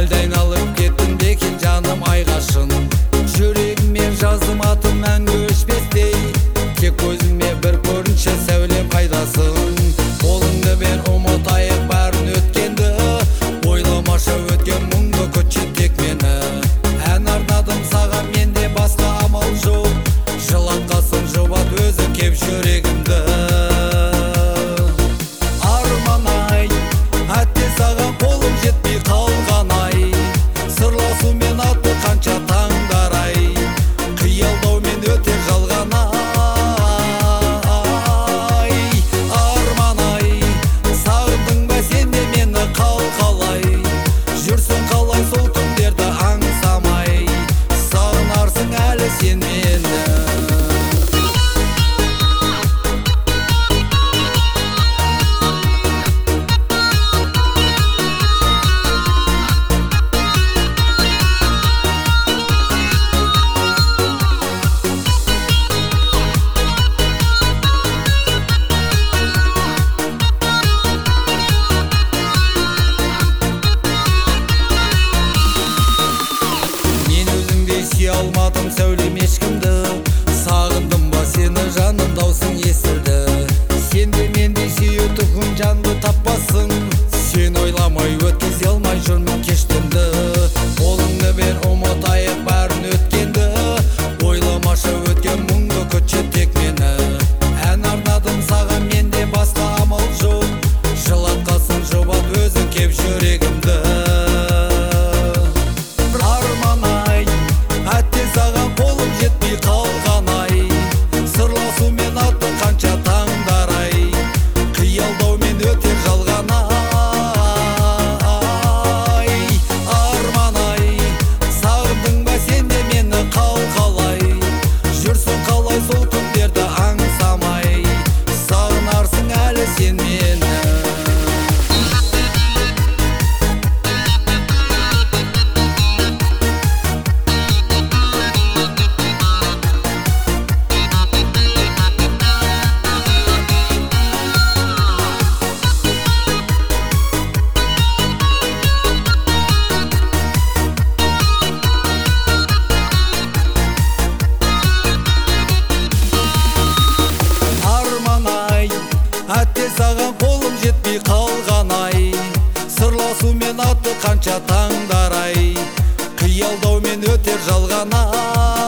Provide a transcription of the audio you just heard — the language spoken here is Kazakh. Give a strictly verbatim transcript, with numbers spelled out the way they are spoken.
әлде айналып кеттің бекен жаным айғашын. Жүрегіме жаздым атым мәңгі өшпестей, тек көзіме бір көрінші сәулем қайдасың. Қолыңды бер ұмытайық бәрін өткенді, ойламаша өткен мұңды күтші тек мені. Ән арнадым саған менде басқа амал жоқ, жылатқасын жұбат өзі кеп жүрегімді. Арман ай, әтте саған қолым жетпей қалған ай, сырласумен атты қанша таңдар ай, қиялдаумен өтер жалған ай. Арман ай, сағындың ба сен де мені қалқалай, жүрсің қалай сол түндерді аңсамай, сағынарсың әлі сен мені. Сүйе алмадым сәулем ешкімді, сағындым ба сені жаным даусың естілді. Сен де мендей сүйе тұғын жанды таппасың, сен ойламай өткізе алмай жүрмін кеш түнді. Қолыңды бер ұмытайық бәрін өткенді, ойламаша өткен мұңды күтші тек мені. Ән арнадым саған менде басқа амал жоқ, жылатқасын жұбат өзі кеп жүрегімді. Саған қолым жетпей қалған ай, сырласумен атты қанша таңдар ай, қиялдаумен өтер жалған ай. Арман ай, сағындың ба сен де мені қалқалай, жүрсің қалай сол түндерді аңсамай, сағынарсың әлі сен мені. Әтте саған қолым жетпей қалған ай, сырласумен атты қанша таңдар ай, қиялдаумен өтер жалған ай.